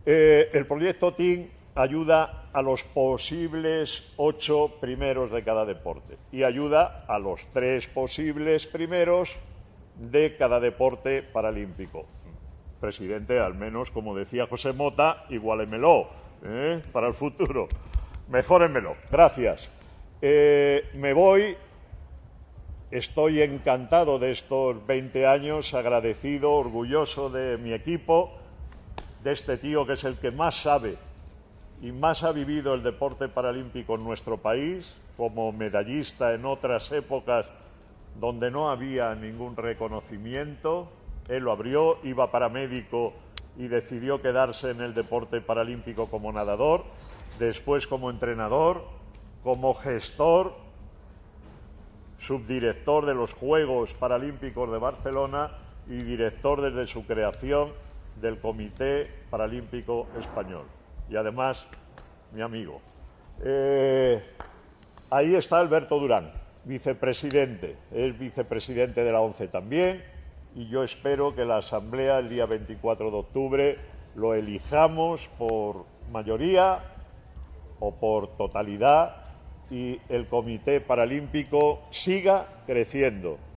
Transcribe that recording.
El proyecto TEAM ayuda a los posibles 8 primeros de cada deporte y ayuda a los 3 posibles primeros de cada deporte paralímpico. Presidente, al menos, como decía José Mota, igualémelo para el futuro. Mejórenmelo. Gracias. Me voy. Estoy encantado de estos 20 años, agradecido, orgulloso de mi equipo, de este tío que es el que más sabe y más ha vivido el deporte paralímpico en nuestro país, como medallista en otras épocas donde no había ningún reconocimiento. Él lo abrió, iba paramédico y decidió quedarse en el deporte paralímpico como nadador, después como entrenador, como gestor, subdirector de los Juegos Paralímpicos de Barcelona y director desde su creación del Comité Paralímpico Español. Y además, mi amigo. Ahí está Alberto Durán, vicepresidente. Es vicepresidente de la ONCE también. Y yo espero que la Asamblea, el día 24 de octubre, lo elijamos por mayoría o por totalidad y el Comité Paralímpico siga creciendo